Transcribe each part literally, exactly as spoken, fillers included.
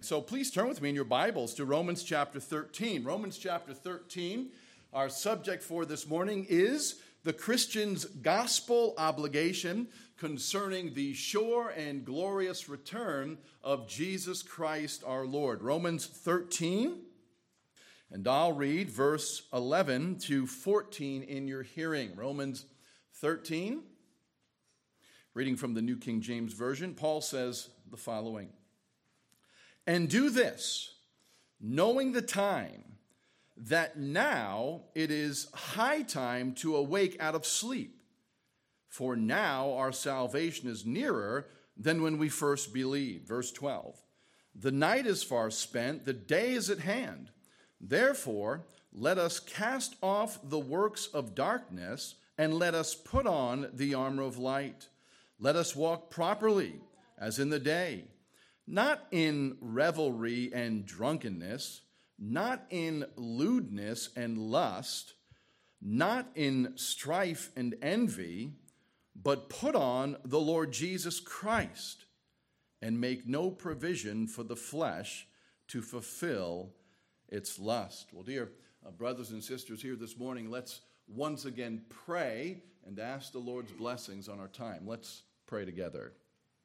So please turn with me in your Bibles to Romans chapter thirteen. Romans chapter thirteen, our subject for this morning is the Christian's gospel obligation concerning the sure and glorious return of Jesus Christ our Lord. Romans thirteen, and I'll read verse eleven to fourteen in your hearing. Romans thirteen, reading from the New King James Version, Paul says the following. And do this, knowing the time, that now it is high time to awake out of sleep. For now our salvation is nearer than when we first believed. Verse twelve. The night is far spent, the day is at hand. Therefore, let us cast off the works of darkness, and let us put on the armor of light. Let us walk properly, as in the day, not in revelry and drunkenness, not in lewdness and lust, not in strife and envy, but put on the Lord Jesus Christ, and make no provision for the flesh to fulfill its lust. Well, dear uh, brothers and sisters here this morning, let's once again pray and ask the Lord's blessings on our time. Let's pray together.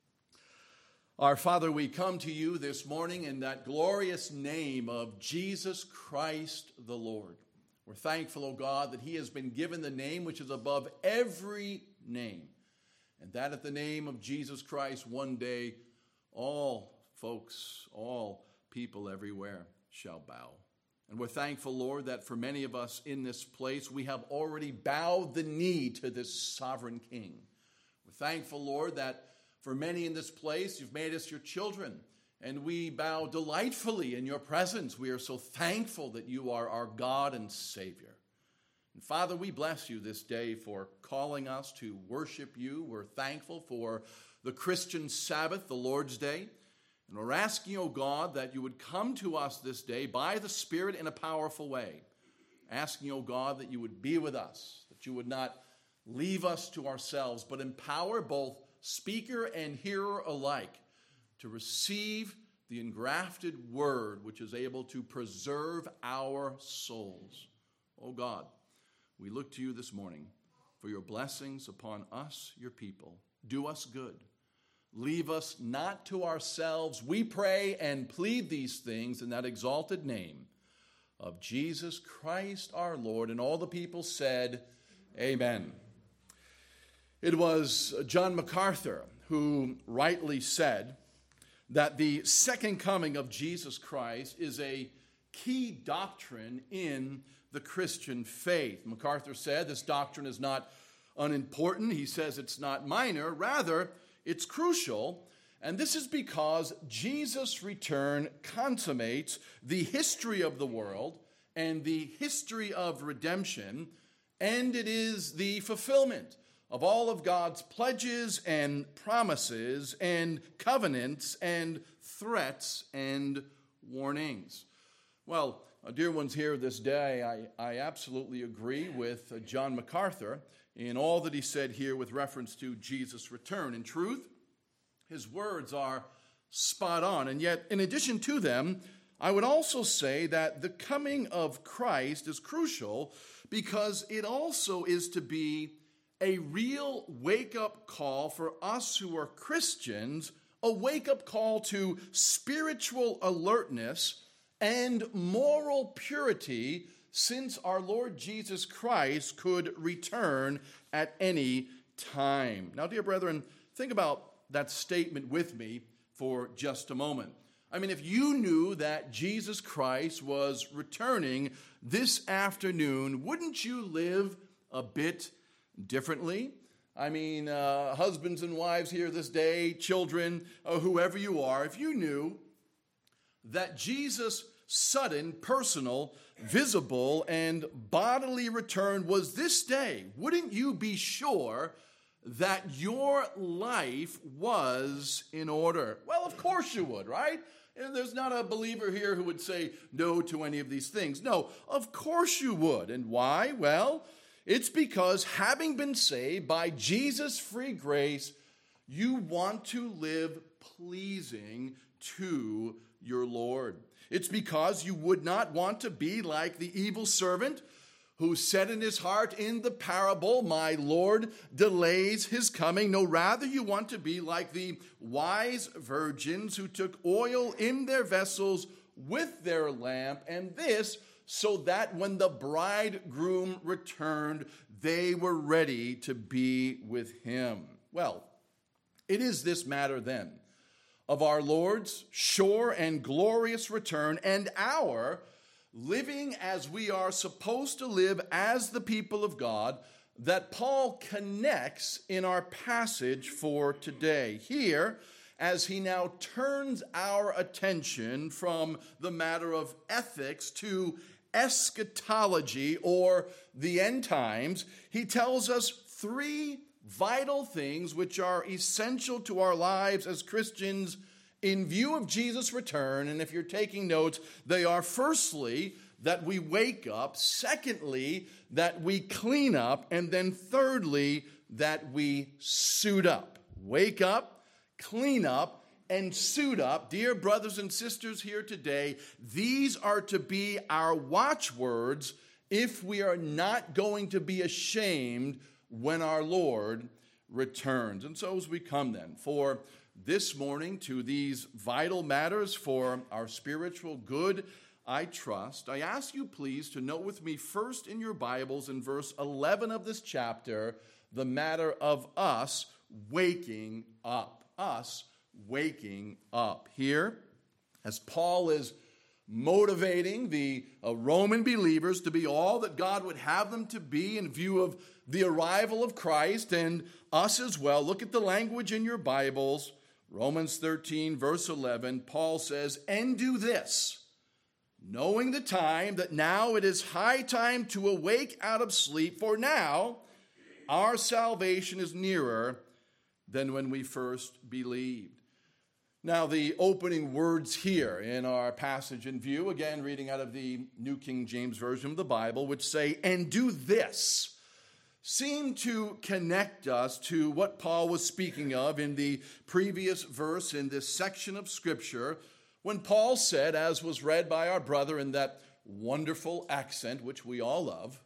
Our Father, we come to you this morning in that glorious name of Jesus Christ the Lord. We're thankful, O God, that he has been given the name which is above every name, and that at the name of Jesus Christ one day all folks, all people everywhere shall bow. And we're thankful, Lord, that for many of us in this place, we have already bowed the knee to this sovereign King. We're thankful, Lord, that for many in this place, you've made us your children, and we bow delightfully in your presence. We are so thankful that you are our God and Savior. And Father, we bless you this day for calling us to worship you. We're thankful for the Christian Sabbath, the Lord's Day. And we're asking, O God, that you would come to us this day by the Spirit in a powerful way. Asking, O God, that you would be with us, that you would not leave us to ourselves, but empower both speaker and hearer alike to receive the engrafted word which is able to preserve our souls. Oh God, we look to you this morning for your blessings upon us, your people. Do us good. Leave us not to ourselves. We pray and plead these things in that exalted name of Jesus Christ our Lord. And all the people said, Amen. It was John MacArthur who rightly said that the second coming of Jesus Christ is a key doctrine in the Christian faith. MacArthur said this doctrine is not unimportant. He says it's not minor. Rather, it's crucial. And this is because Jesus' return consummates the history of the world and the history of redemption, and it is the fulfillment of all of God's pledges and promises and covenants and threats and warnings. Well, uh, dear ones here this day, I, I absolutely agree with uh, John MacArthur in all that he said here with reference to Jesus' return. In truth, his words are spot on. And yet, in addition to them, I would also say that the coming of Christ is crucial because it also is to be a real wake-up call for us who are Christians, a wake-up call to spiritual alertness and moral purity, since our Lord Jesus Christ could return at any time. Now, dear brethren, think about that statement with me for just a moment. I mean, if you knew that Jesus Christ was returning this afternoon, wouldn't you live a bit differently? I mean, uh, husbands and wives here this day, children, uh, whoever you are, if you knew that Jesus' sudden, personal, visible, and bodily return was this day, wouldn't you be sure that your life was in order? Well, of course you would, right? And there's not a believer here who would say no to any of these things. No, of course you would. And why? Well, it's because having been saved by Jesus' free grace, You want to live pleasing to your Lord. It's because you would not want to be like the evil servant who said in his heart in the parable, my Lord delays his coming. No, rather you want to be like the wise virgins who took oil in their vessels with their lamp, and this so that when the bridegroom returned, they were ready to be with him. Well, it is this matter then of our Lord's sure and glorious return and our living as we are supposed to live as the people of God that Paul connects in our passage for today. Here, as he now turns our attention from the matter of ethics to eschatology or the end times, he tells us three vital things which are essential to our lives as Christians in view of Jesus' return. And if you're taking notes, they are firstly, that we wake up, secondly, that we clean up, and then thirdly, that we suit up. Wake up, clean up, and suit up. Dear brothers and sisters here today, these are to be our watchwords if we are not going to be ashamed when our Lord returns. And so as we come then for this morning to these vital matters for our spiritual good, I trust, I ask you please to note with me first in your Bibles in verse eleven of this chapter, the matter of us waking up. Us waking up. Here, as Paul is motivating the uh, Roman believers to be all that God would have them to be in view of the arrival of Christ and us as well. Look at the language in your Bibles. Romans thirteen, verse eleven, Paul says, and do this, knowing the time that now it is high time to awake out of sleep, for now our salvation is nearer than when we first believed. Now, the opening words here in our passage in view, again, reading out of the New King James Version of the Bible, which say, and do this, seem to connect us to what Paul was speaking of in the previous verse in this section of Scripture, when Paul said, as was read by our brother in that wonderful accent, which we all love,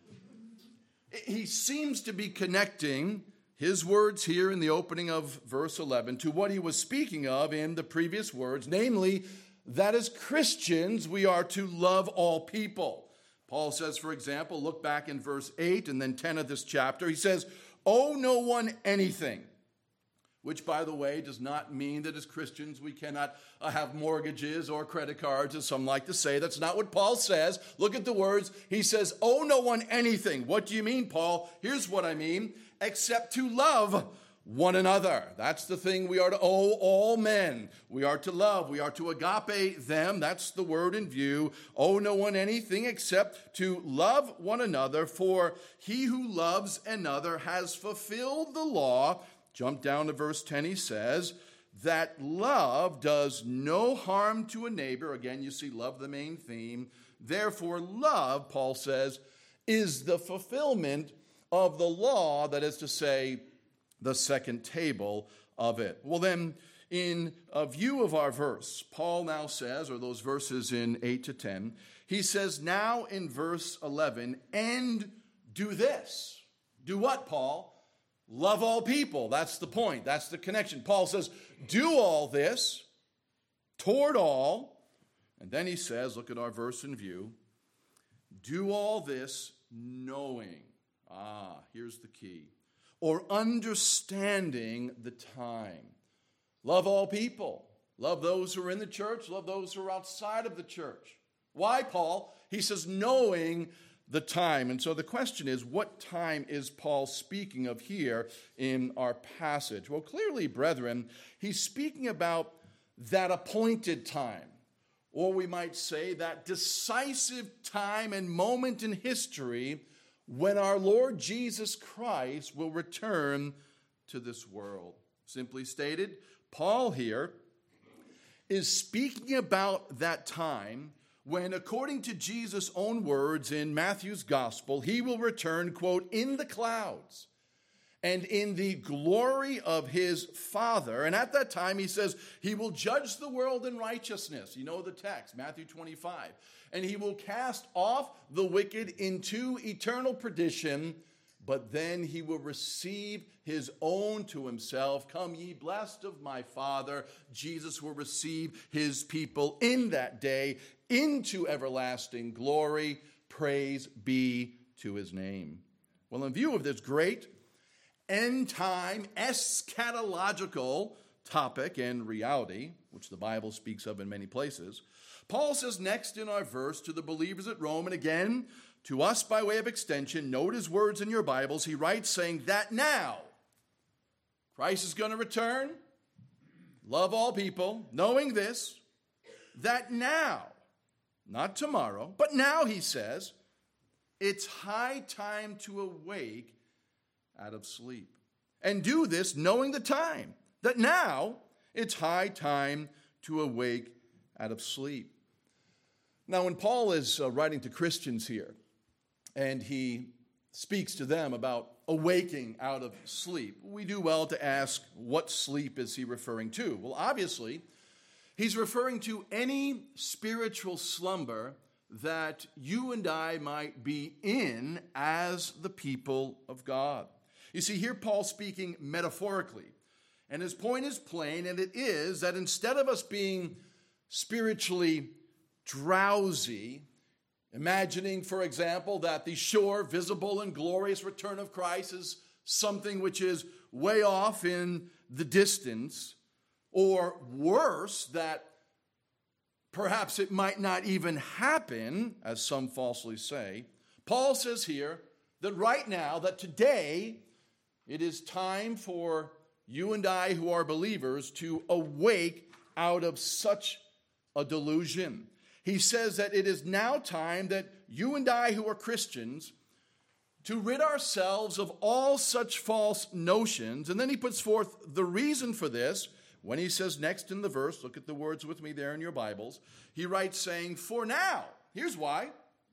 he seems to be connecting his words here in the opening of verse eleven to what he was speaking of in the previous words, namely, that as Christians we are to love all people. Paul says, for example, look back in verse eight and then ten of this chapter, he says, owe no one anything, which, by the way, does not mean that as Christians we cannot uh, have mortgages or credit cards, as some like to say. That's not what Paul says. Look at the words. He says, owe no one anything. What do you mean, Paul? Here's what I mean. Except to love one another. That's the thing we are to owe all men. We are to love. We are to agape them. That's the word in view. Owe no one anything except to love one another. For he who loves another has fulfilled the law. Jump down to verse ten. He says that love does no harm to a neighbor. Again, you see love, the main theme. Therefore, love, Paul says, is the fulfillment of the law, that is to say, the second table of it. Well then, in a view of our verse, Paul now says, or those verses in eight to ten, he says now in verse eleven, and do this. Do what, Paul? Love all people. That's the point. That's the connection. Paul says, do all this toward all. And then he says, look at our verse in view, do all this knowing. Ah, here's the key. Or understanding the time. Love all people. Love those who are in the church. Love those who are outside of the church. Why, Paul? He says, knowing the time. And so the question is, what time is Paul speaking of here in our passage? Well, clearly, brethren, he's speaking about that appointed time. Or we might say that decisive time and moment in history when our Lord Jesus Christ will return to this world. Simply stated, Paul here is speaking about that time when, according to Jesus' own words in Matthew's gospel, he will return, quote, in the clouds, and in the glory of his Father. And at that time, he says, he will judge the world in righteousness. You know the text, Matthew twenty-five. And he will cast off the wicked into eternal perdition, but then he will receive his own to himself. Come ye blessed of my Father. Jesus will receive his people in that day into everlasting glory. Praise be to his name. Well, in view of this great end-time eschatological topic and reality, which the Bible speaks of in many places, Paul says next in our verse to the believers at Rome, and again to us by way of extension, note his words in your Bibles. He writes saying that now Christ is going to return, love all people, knowing this, that now, not tomorrow, but now, he says, it's high time to awake out of sleep. And do this knowing the time, that now it's high time to awake out of sleep. Now, when Paul is uh, writing to Christians here, and he speaks to them about awaking out of sleep, we do well to ask, what sleep is he referring to? Well, obviously, he's referring to any spiritual slumber that you and I might be in as the people of God. You see, here Paul's speaking metaphorically, and his point is plain, and it is that instead of us being spiritually drowsy, imagining, for example, that the sure, visible, and glorious return of Christ is something which is way off in the distance, or worse, that perhaps it might not even happen, as some falsely say, Paul says here that right now, that today, it is time for you and I who are believers to awake out of such a delusion. He says that it is now time that you and I who are Christians to rid ourselves of all such false notions. And then he puts forth the reason for this when he says next in the verse, look at the words with me there in your Bibles, he writes saying, for now, here's why.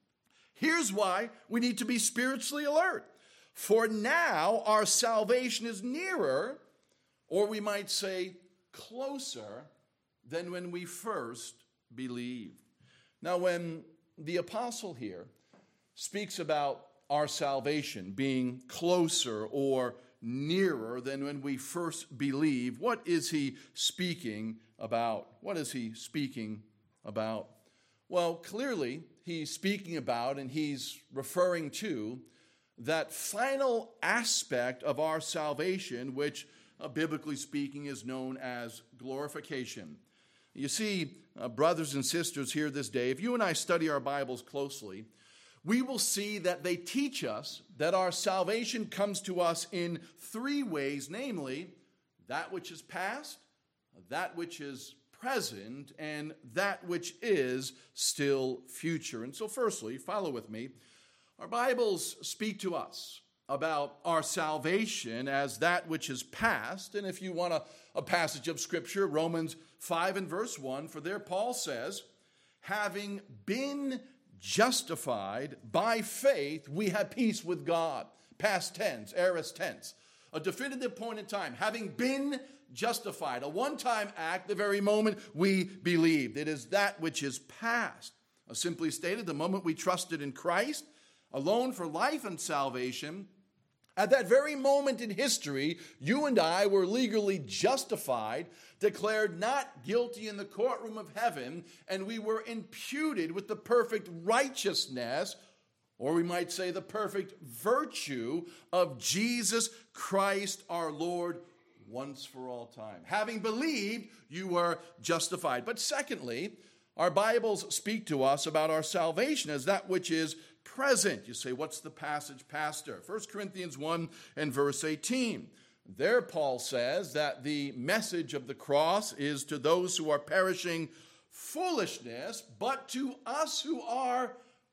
Here's why we need to be spiritually alert. For now our salvation is nearer, or we might say closer, than when we first believed. Now, when the apostle here speaks about our salvation being closer or nearer than when we first believe, what is he speaking about? What is he speaking about? Well, clearly, he's speaking about and he's referring to that final aspect of our salvation, which, uh, biblically speaking, is known as glorification. You see, uh, brothers and sisters here this day, if you and I study our Bibles closely, we will see that they teach us that our salvation comes to us in three ways, namely, that which is past, that which is present, and that which is still future. And so firstly, follow with me, our Bibles speak to us about our salvation as that which is past. And if you want a, a passage of Scripture, Romans five and verse one, for there Paul says, having been justified by faith, we have peace with God. Past tense, aorist tense. A definitive point in time. Having been justified. A one-time act the very moment we believed. It is that which is past. Uh, simply stated, the moment we trusted in Christ alone for life and salvation, at that very moment in history, you and I were legally justified, declared not guilty in the courtroom of heaven, and we were imputed with the perfect righteousness, or we might say the perfect virtue of Jesus Christ our Lord once for all time. Having believed, you were justified. But secondly, our Bibles speak to us about our salvation as that which is present. You say, what's the passage, Pastor? First Corinthians one and verse eighteen. There Paul says that the message of the cross is to those who are perishing foolishness, but to us who are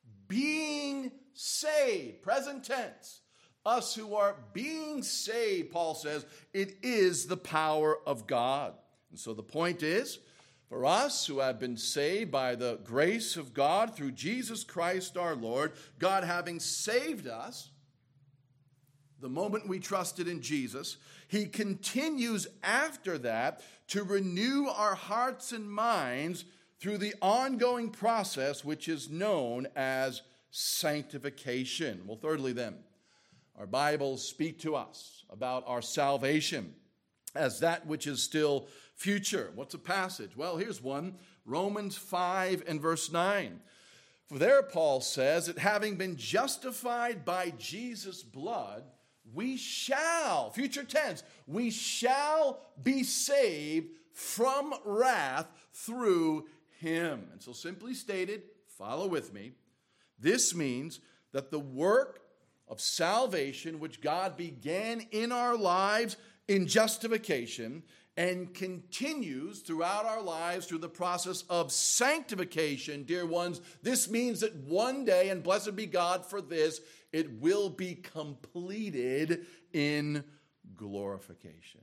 being saved. Present tense. Us who are being saved, Paul says, it is the power of God. And so the point is, for us who have been saved by the grace of God through Jesus Christ our Lord, God having saved us, the moment we trusted in Jesus. He continues after that to renew our hearts and minds through the ongoing process which is known as sanctification. Well, thirdly then, our Bibles speak to us about our salvation as that which is still future. What's a passage? Well, here's one, Romans five and verse nine. For there Paul says that having been justified by Jesus' blood, we shall, future tense, we shall be saved from wrath through him. And so simply stated, follow with me, this means that the work of salvation which God began in our lives in justification and continues throughout our lives through the process of sanctification, dear ones, this means that one day, and blessed be God for this, it will be completed in glorification.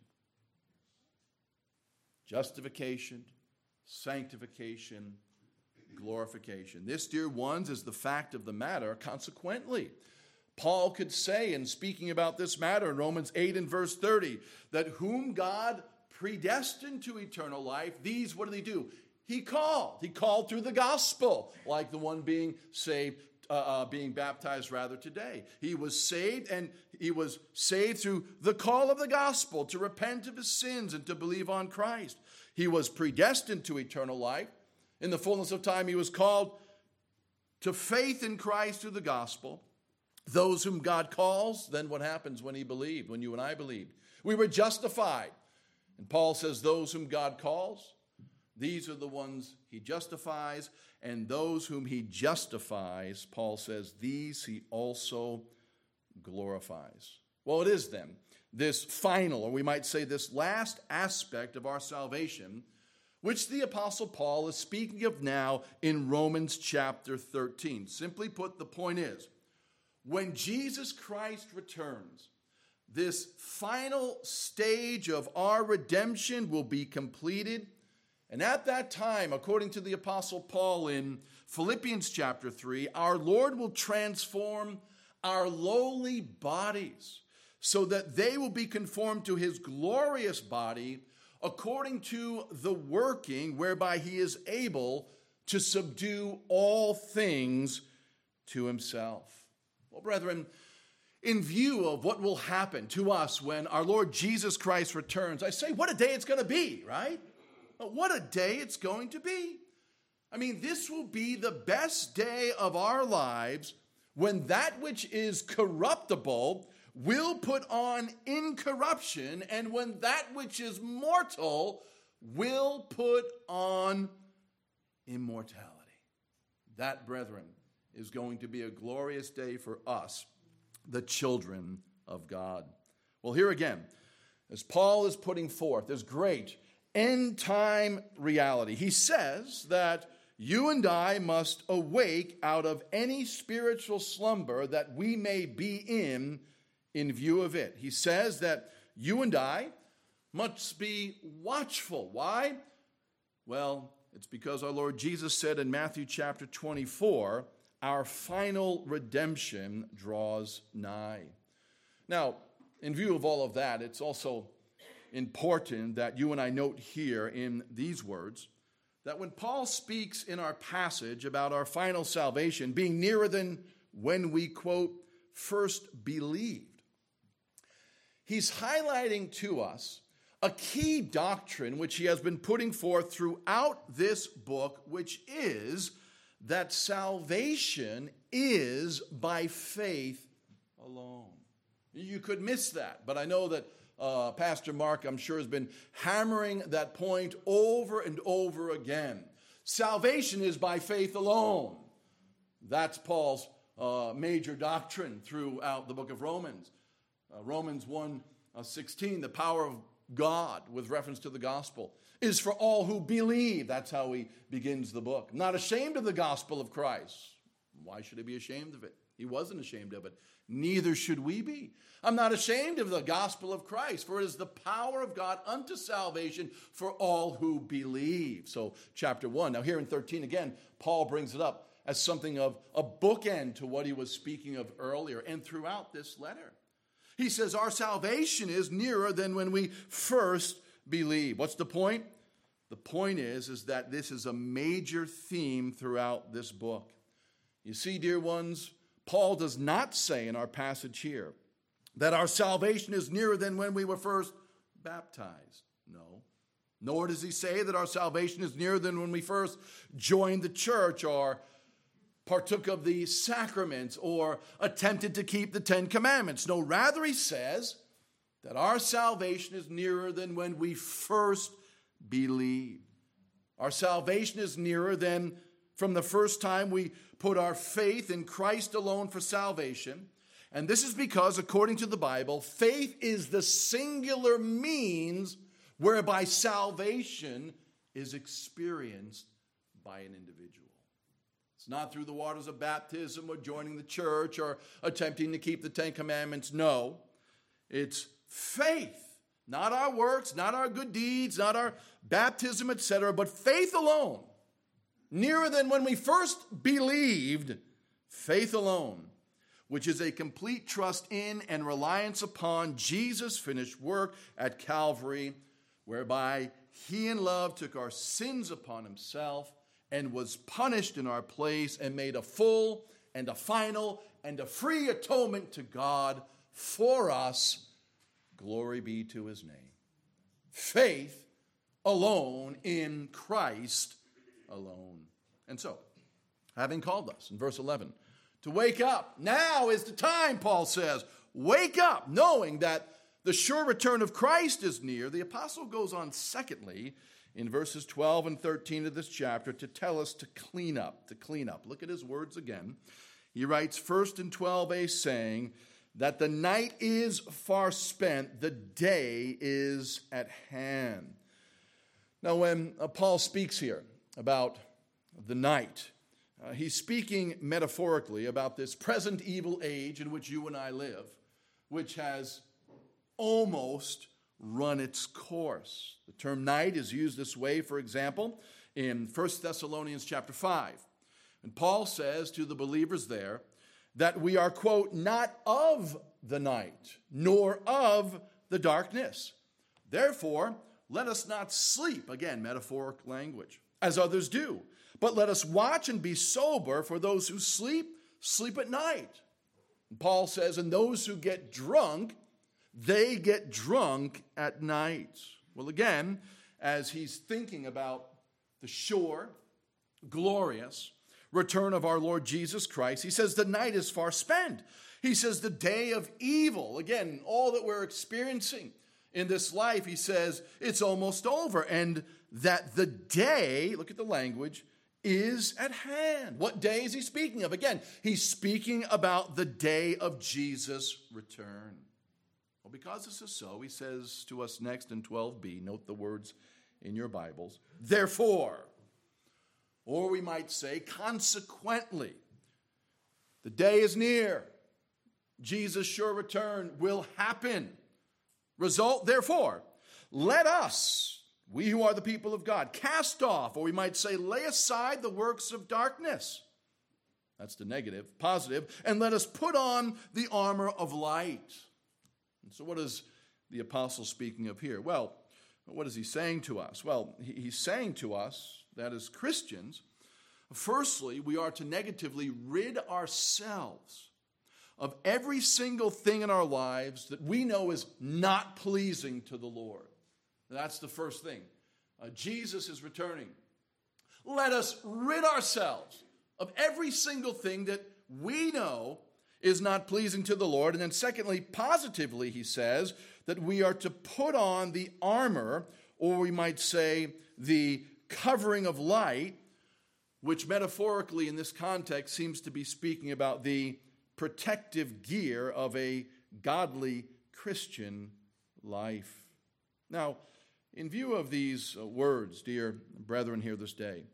Justification, sanctification, glorification. This, dear ones, is the fact of the matter. Consequently, Paul could say, in speaking about this matter in Romans eight and verse thirty, that whom God predestined to eternal life, these, what did he do? He called. He called through the gospel, like the one being saved, uh, uh, being baptized rather today. He was saved, and he was saved through the call of the gospel to repent of his sins and to believe on Christ. He was predestined to eternal life. In the fullness of time, he was called to faith in Christ through the gospel. Those whom God calls, then what happens when he believed, when you and I believed? We were justified. And Paul says those whom God calls, these are the ones he justifies. And those whom he justifies, Paul says, these he also glorifies. Well, it is then this final, or we might say this last aspect of our salvation, which the Apostle Paul is speaking of now in Romans chapter thirteen. Simply put, the point is, when Jesus Christ returns, this final stage of our redemption will be completed. And at that time, according to the Apostle Paul in Philippians chapter three, our Lord will transform our lowly bodies so that they will be conformed to his glorious body according to the working whereby he is able to subdue all things to himself. Well, brethren, in view of what will happen to us when our Lord Jesus Christ returns, I say, what a day it's going to be, right? What a day it's going to be. I mean, this will be the best day of our lives when that which is corruptible will put on incorruption, and when that which is mortal will put on immortality. That, brethren, is going to be a glorious day for us, the children of God. Well, here again, as Paul is putting forth this great end-time reality, he says that you and I must awake out of any spiritual slumber that we may be in, in view of it. He says that you and I must be watchful. Why? Well, it's because our Lord Jesus said in Matthew chapter twenty-four, our final redemption draws nigh. Now, in view of all of that, it's also important that you and I note here in these words that when Paul speaks in our passage about our final salvation being nearer than when we, quote, first believed, he's highlighting to us a key doctrine which he has been putting forth throughout this book, which is that salvation is by faith alone. You could miss that, but I know that uh, Pastor Mark, I'm sure, has been hammering that point over and over again. Salvation is by faith alone. That's Paul's uh, major doctrine throughout the book of Romans. Uh, Romans one sixteen, the power of God with reference to the gospel is for all who believe. That's how he begins the book. Not ashamed of the gospel of Christ. Why should he be ashamed of it? He wasn't ashamed of it. Neither should we be. I'm not ashamed of the gospel of Christ, for it is the power of God unto salvation for all who believe. So chapter one. Now here in thirteen again, Paul brings it up as something of a bookend to what he was speaking of earlier and throughout this letter. He says our salvation is nearer than when we first believe. What's the point? The point is, is that this is a major theme throughout this book. You see, dear ones, Paul does not say in our passage here that our salvation is nearer than when we were first baptized. No. Nor does he say that our salvation is nearer than when we first joined the church or partook of the sacraments or attempted to keep the Ten Commandments. No, rather he says that our salvation is nearer than when we first believed. Our salvation is nearer than from the first time we put our faith in Christ alone for salvation. And this is because, according to the Bible, faith is the singular means whereby salvation is experienced by an individual. It's not through the waters of baptism or joining the church or attempting to keep the Ten Commandments. No, it's faith. Not our works, not our good deeds, not our baptism, et cetera, but faith alone. Nearer than when we first believed, faith alone, which is a complete trust in and reliance upon Jesus' finished work at Calvary, whereby he in love took our sins upon himself and was punished in our place and made a full and a final and a free atonement to God for us. Glory be to his name. Faith alone in Christ alone. And so, having called us in verse eleven to wake up, now is the time, Paul says. Wake up, knowing that the sure return of Christ is near. The apostle goes on secondly in verses twelve and thirteen of this chapter to tell us to clean up, to clean up. Look at his words again. He writes first in twelve a, saying that the night is far spent, the day is at hand. Now, when uh, Paul speaks here about the night, uh, he's speaking metaphorically about this present evil age in which you and I live, which has almost run its course. The term night is used this way, for example, in First Thessalonians chapter five. And Paul says to the believers there that we are, quote, not of the night, nor of the darkness. Therefore, let us not sleep, again, metaphoric language, as others do, but let us watch and be sober, for those who sleep, sleep at night. And Paul says, and those who get drunk, they get drunk at night. Well, again, as he's thinking about the sure, glorious return of our Lord Jesus Christ, he says the night is far spent. He says the day of evil, again, all that we're experiencing in this life, he says it's almost over, and that the day, look at the language, is at hand. What day is he speaking of? Again, he's speaking about the day of Jesus' return. Well, because this is so, he says to us next in twelve b, note the words in your Bibles, therefore, or we might say, consequently, the day is near. Jesus' sure return will happen. Result, therefore, let us, we who are the people of God, cast off, or we might say, lay aside the works of darkness. That's the negative. Positive. And let us put on the armor of light. And so what is the apostle speaking of here? Well, what is he saying to us? Well, he's saying to us that as Christians, firstly, we are to negatively rid ourselves of every single thing in our lives that we know is not pleasing to the Lord. That's the first thing. Uh, Jesus is returning. Let us rid ourselves of every single thing that we know is not pleasing to the Lord. And then secondly, positively, he says that we are to put on the armor, or we might say the covering of light, which metaphorically in this context seems to be speaking about the protective gear of a godly Christian life. Now, in view of these words, dear brethren here this day,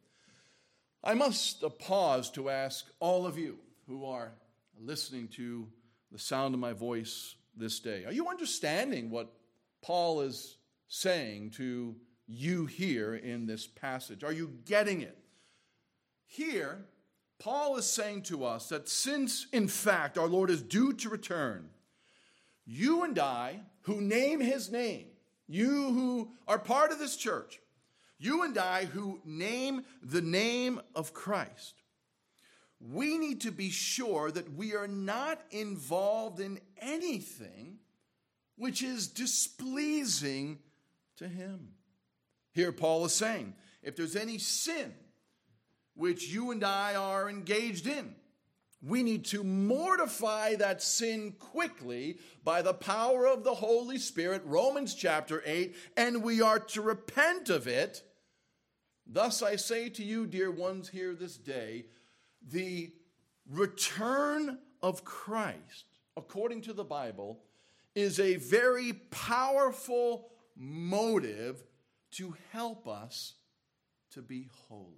I must pause to ask all of you who are listening to the sound of my voice this day, are you understanding what Paul is saying to you here in this passage? Are you getting it? Here, Paul is saying to us that since, in fact, our Lord is due to return, You and I, who name his name, you who are part of this church, you and I who name the name of Christ, we need to be sure that we are not involved in anything which is displeasing to him. Here Paul is saying, if there's any sin which you and I are engaged in, we need to mortify that sin quickly by the power of the Holy Spirit, Romans chapter eight, and we are to repent of it. Thus I say to you, dear ones here this day, the return of Christ, according to the Bible, is a very powerful motive to help us to be holy.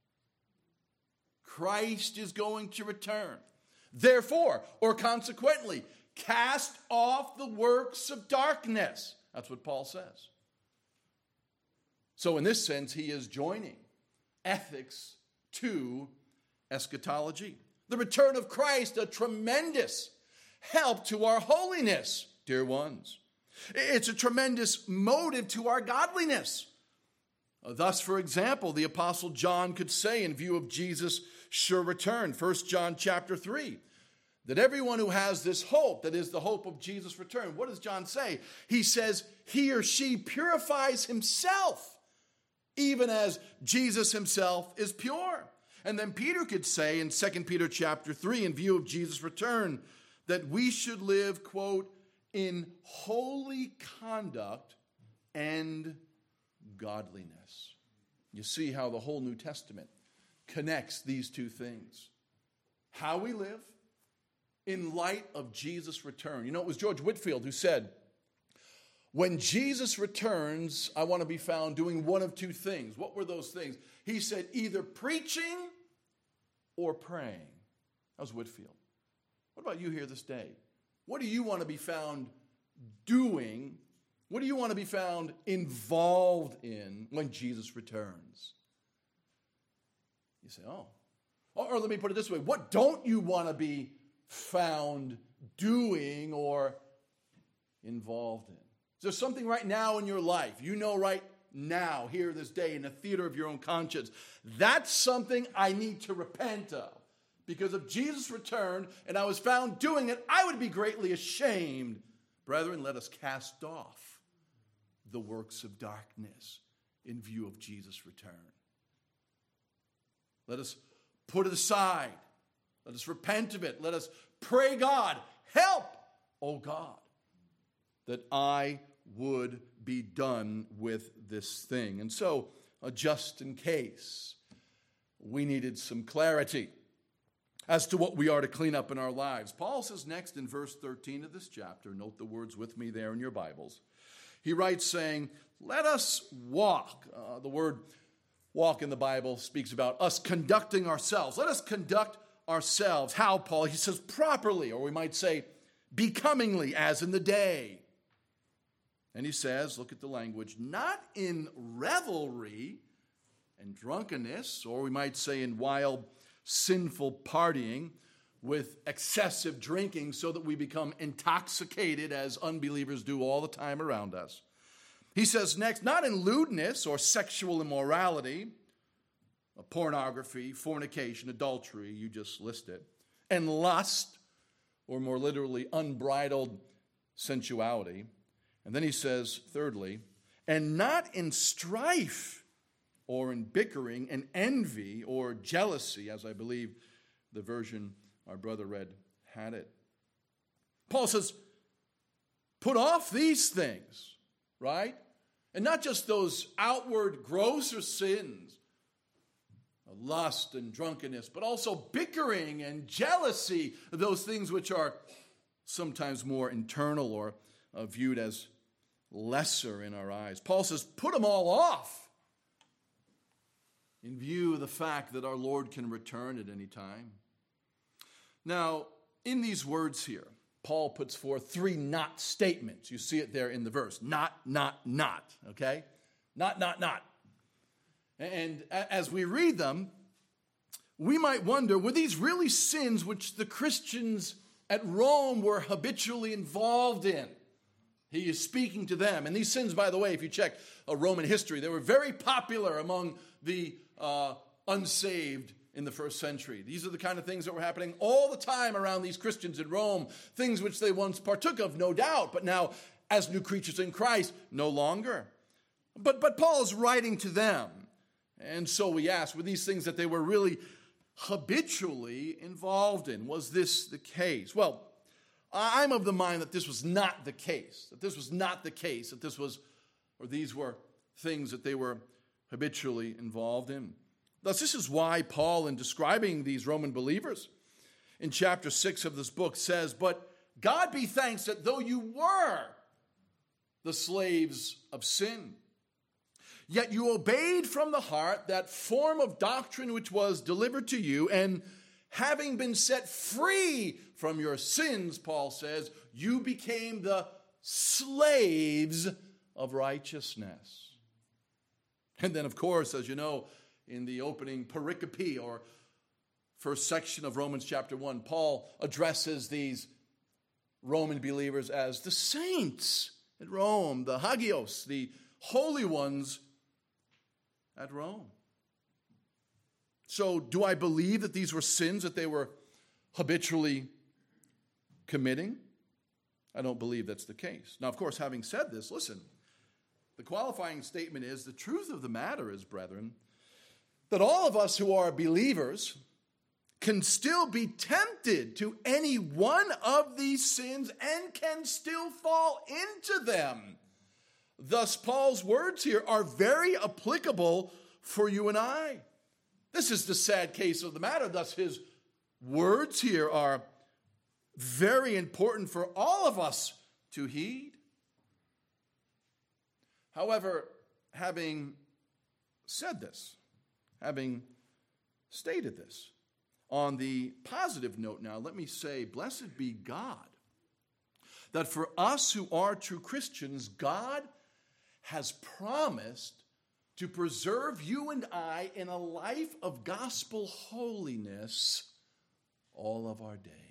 Christ is going to return. Therefore, or consequently, cast off the works of darkness. That's what Paul says. So in this sense, he is joining ethics to eschatology. The return of Christ, a tremendous help to our holiness, dear ones. It's a tremendous motive to our godliness. Thus, for example, the Apostle John could say in view of Jesus' sure return, First John chapter three, that everyone who has this hope, that is the hope of Jesus' return, what does John say? He says he or she purifies himself, even as Jesus himself is pure. And then Peter could say in Second Peter chapter three, in view of Jesus' return, that we should live, quote, in holy conduct and godliness. You see how the whole New Testament connects these two things. How we live in light of Jesus' return. You know, it was George Whitefield who said, when Jesus returns, I want to be found doing one of two things. What were those things? He said, either preaching or praying. That was Whitefield. What about you here this day? What do you want to be found doing? What do you want to be found involved in when Jesus returns? You say, oh. Or, or let me put it this way. What don't you want to be found doing or involved in? Is there something right now in your life, you know right now, here this day, in the theater of your own conscience, that's something I need to repent of? Because if Jesus returned and I was found doing it, I would be greatly ashamed. Brethren, let us cast off the works of darkness in view of Jesus' return. Let us put it aside. Let us repent of it. Let us pray God, help, oh God, that I would be done with this thing. And so, uh, just in case, we needed some clarity as to what we are to clean up in our lives. Paul says next in verse thirteen of this chapter, note the words with me there in your Bibles. He writes saying, let us walk. Uh, the word walk in the Bible speaks about us conducting ourselves. Let us conduct ourselves. How, Paul? He says properly, or we might say becomingly, as in the day. And he says, look at the language, not in revelry and drunkenness, or we might say in wild, sinful partying with excessive drinking so that we become intoxicated as unbelievers do all the time around us. He says next, not in lewdness or sexual immorality, pornography, fornication, adultery, you just list it, and lust, or more literally, unbridled sensuality. And then he says, thirdly, and not in strife or in bickering and envy or jealousy, as I believe the version our brother read had it. Paul says, put off these things, right? And not just those outward grosser sins, lust and drunkenness, but also bickering and jealousy, those things which are sometimes more internal or uh, viewed as lesser in our eyes. Paul says, put them all off in view of the fact that our Lord can return at any time. Now, in these words here, Paul puts forth three not statements. You see it there in the verse. Not, not, not, okay? Not, not, not. And as we read them, we might wonder, were these really sins which the Christians at Rome were habitually involved in. He is speaking to them. And these sins, by the way, if you check uh, Roman history, they were very popular among the uh, unsaved in the first century. These are the kind of things that were happening all the time around these Christians in Rome, things which they once partook of, no doubt, but now as new creatures in Christ, no longer. But, but Paul is writing to them. And so we ask, were these things that they were really habitually involved in? Was this the case? Well, I'm of the mind that this was not the case, that this was not the case, that this was, or these were things that they were habitually involved in. Thus, this is why Paul, in describing these Roman believers in chapter six of this book, says, but God be thanks that though you were the slaves of sin, yet you obeyed from the heart that form of doctrine which was delivered to you, and having been set free from your sins, Paul says, you became the slaves of righteousness. And then, of course, as you know, in the opening pericope, or first section of Romans chapter one, Paul addresses these Roman believers as the saints at Rome, the hagios, the holy ones at Rome. So do I believe that these were sins that they were habitually committing? I don't believe that's the case. Now, of course, having said this, listen, the qualifying statement is, the truth of the matter is, brethren, that all of us who are believers can still be tempted to any one of these sins and can still fall into them. Thus, Paul's words here are very applicable for you and I. This is the sad case of the matter. Thus, his words here are very important for all of us to heed. However, having said this, having stated this, on the positive note now, let me say, blessed be God, that for us who are true Christians, God has promised to preserve you and I in a life of gospel holiness all of our days.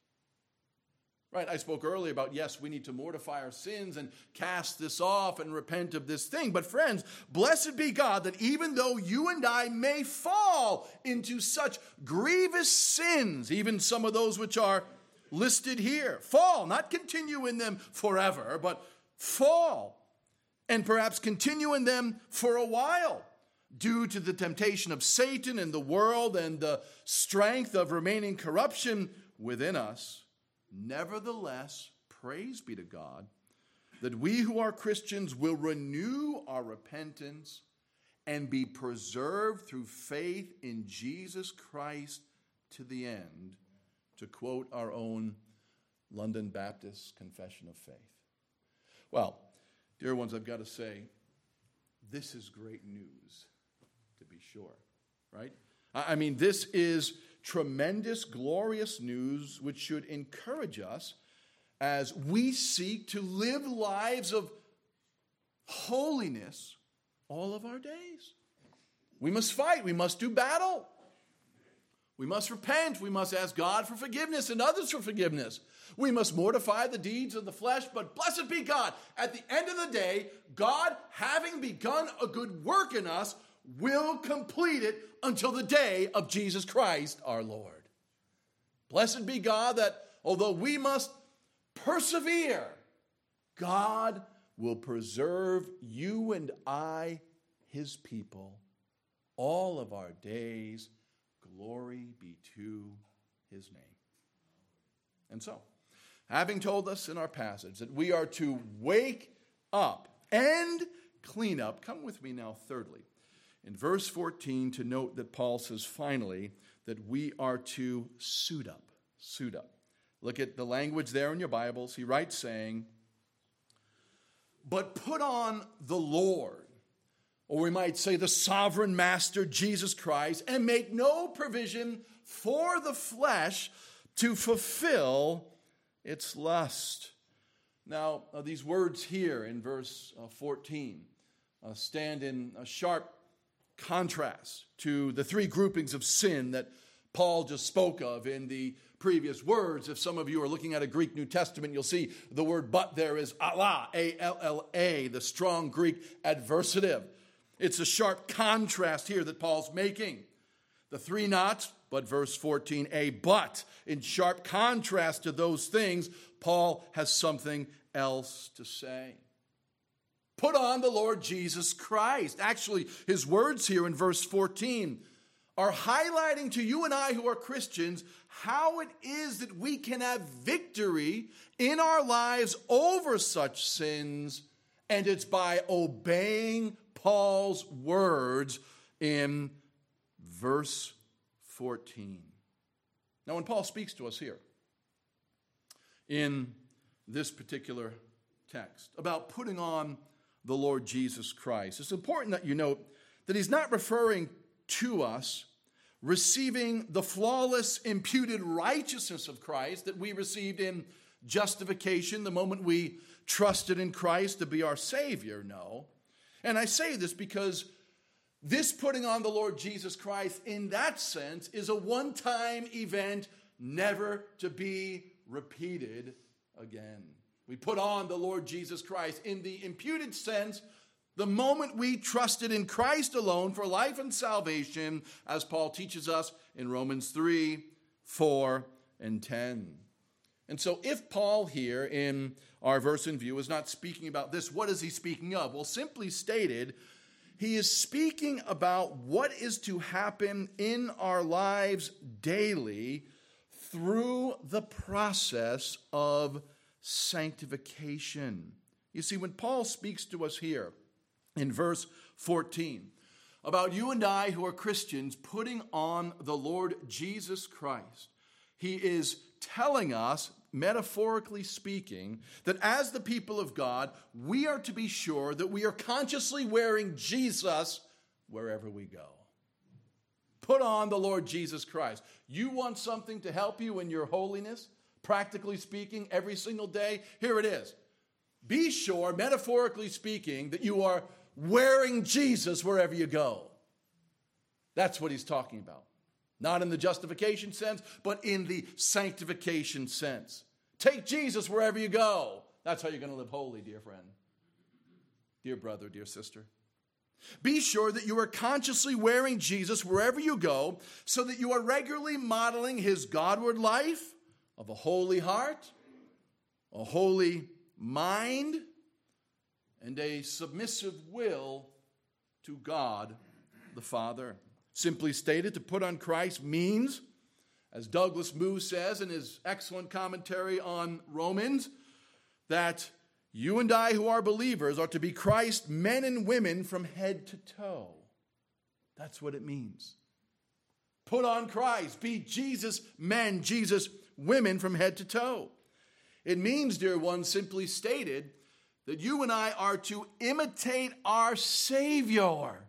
Right, I spoke earlier about, yes, we need to mortify our sins and cast this off and repent of this thing. But friends, blessed be God that even though you and I may fall into such grievous sins, even some of those which are listed here, fall, not continue in them forever, but fall, and perhaps continue in them for a while due to the temptation of Satan and the world and the strength of remaining corruption within us. Nevertheless, praise be to God that we who are Christians will renew our repentance and be preserved through faith in Jesus Christ to the end, to quote our own London Baptist Confession of Faith. Well, dear ones, I've got to say, this is great news, to be sure, right? I mean, this is tremendous, glorious news which should encourage us as we seek to live lives of holiness all of our days. We must fight. We must do battle. We must repent. We must ask God for forgiveness and others for forgiveness. We must mortify the deeds of the flesh, but blessed be God. At the end of the day, God, having begun a good work in us, will complete it until the day of Jesus Christ our Lord. Blessed be God that although we must persevere, God will preserve you and I, his people, all of our days. Glory be to his name. And so, having told us in our passage that we are to wake up and clean up, come with me now thirdly, in verse fourteen, to note that Paul says finally that we are to suit up. Suit up. Look at the language there in your Bibles. He writes saying, but put on the Lord, or we might say the sovereign master, Jesus Christ, and make no provision for the flesh to fulfill its lust. Now, uh, these words here in verse uh, fourteen uh, stand in a sharp contrast to the three groupings of sin that Paul just spoke of in the previous words. If some of you are looking at a Greek New Testament, you'll see the word but there is alla, A L L A, the strong Greek adversative. It's a sharp contrast here that Paul's making. The three nots, but verse fourteen, a but. In sharp contrast to those things, Paul has something else to say. Put on the Lord Jesus Christ. Actually, his words here in verse fourteen are highlighting to you and I who are Christians how it is that we can have victory in our lives over such sins, and it's by obeying Paul's words in verse fourteen. Now, when Paul speaks to us here in this particular text about putting on the Lord Jesus Christ, it's important that you note that he's not referring to us receiving the flawless imputed righteousness of Christ that we received in justification the moment we trusted in Christ to be our Savior. No. And I say this because this putting on the Lord Jesus Christ in that sense is a one-time event, never to be repeated again. We put on the Lord Jesus Christ in the imputed sense the moment we trusted in Christ alone for life and salvation, as Paul teaches us in Romans three, four, and ten. And so if Paul here in our verse in view is not speaking about this, what is he speaking of? Well, simply stated, he is speaking about what is to happen in our lives daily through the process of sanctification. You see, when Paul speaks to us here in verse fourteen about you and I who are Christians putting on the Lord Jesus Christ, he is telling us, metaphorically speaking, that as the people of God, we are to be sure that we are consciously wearing Jesus wherever we go. Put on the Lord Jesus Christ. You want something to help you in your holiness, practically speaking, every single day? Here it is. Be sure, metaphorically speaking, that you are wearing Jesus wherever you go. That's what he's talking about. Not in the justification sense, but in the sanctification sense. Take Jesus wherever you go. That's how you're going to live holy, dear friend. Dear brother, dear sister. Be sure that you are consciously wearing Jesus wherever you go, so that you are regularly modeling his Godward life of a holy heart, a holy mind, and a submissive will to God the Father. Simply stated, to put on Christ means, as Douglas Moo says in his excellent commentary on Romans, that you and I who are believers are to be Christ men and women from head to toe. That's what it means. Put on Christ. Be Jesus men, Jesus women from head to toe. It means, dear one, simply stated, that you and I are to imitate our Savior,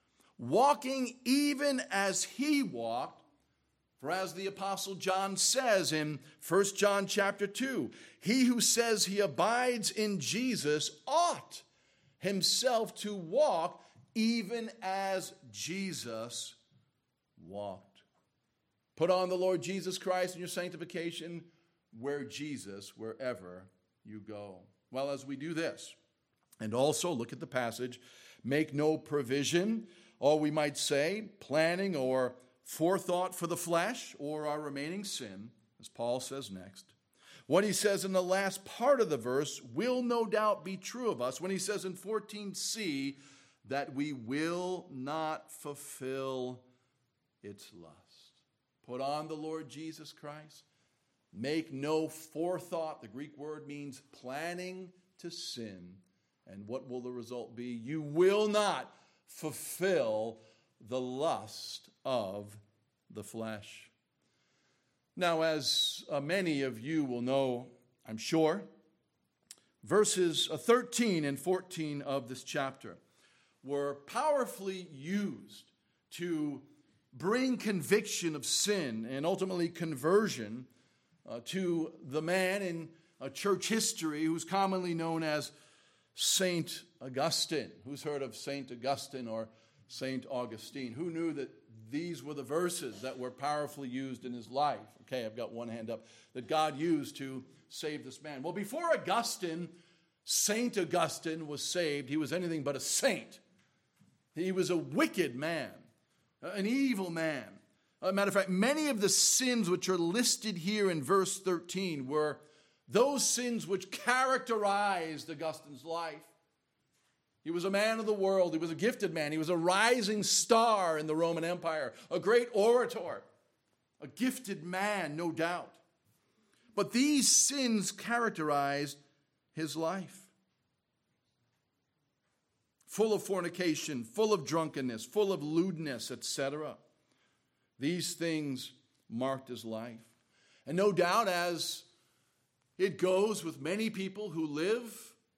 walking even as he walked. For as the Apostle John says in First John chapter two, he who says he abides in Jesus ought himself to walk even as Jesus walked. Put on the Lord Jesus Christ in your sanctification, where Jesus, wherever you go. Well, as we do this, and also look at the passage, make no provision, or we might say, planning or forethought for the flesh or our remaining sin, as Paul says next. What he says in the last part of the verse will no doubt be true of us when he says in fourteen c that we will not fulfill its lust. Put on the Lord Jesus Christ. Make no forethought. The Greek word means planning to sin. And what will the result be? You will not fulfill the lust of the flesh. Now, as uh, many of you will know, I'm sure, verses thirteen and fourteen of this chapter were powerfully used to bring conviction of sin and ultimately conversion uh, to the man in uh, church history who's commonly known as Saint Augustine. Who's heard of Saint Augustine or Saint Augustine. Who knew that these were the verses that were powerfully used in his life? Okay, I've got one hand up. That God used to save this man. Well, before Augustine, Saint Augustine was saved, he was anything but a saint. He was a wicked man, an evil man. As a matter of fact, many of the sins which are listed here in verse thirteen were those sins which characterized Augustine's life. He was a man of the world. He was a gifted man. He was a rising star in the Roman Empire, a great orator, a gifted man, no doubt. But these sins characterized his life. Full of fornication, full of drunkenness, full of lewdness, et cetera. These things marked his life. And no doubt, as it goes with many people who live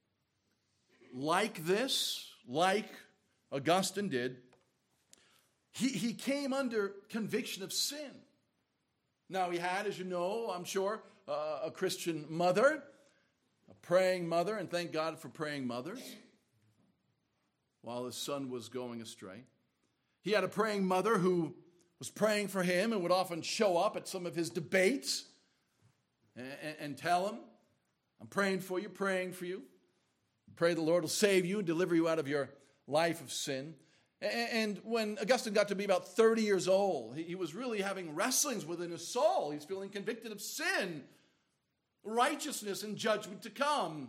like this, like Augustine did, he, he came under conviction of sin. Now, he had, as you know, I'm sure, uh, a Christian mother, a praying mother, and thank God for praying mothers, while his son was going astray. He had a praying mother who was praying for him and would often show up at some of his debates and, and, and tell him, I'm praying for you, praying for you. Pray the Lord will save you and deliver you out of your life of sin. And when Augustine got to be about thirty years old, he was really having wrestlings within his soul. He's feeling convicted of sin, righteousness, and judgment to come.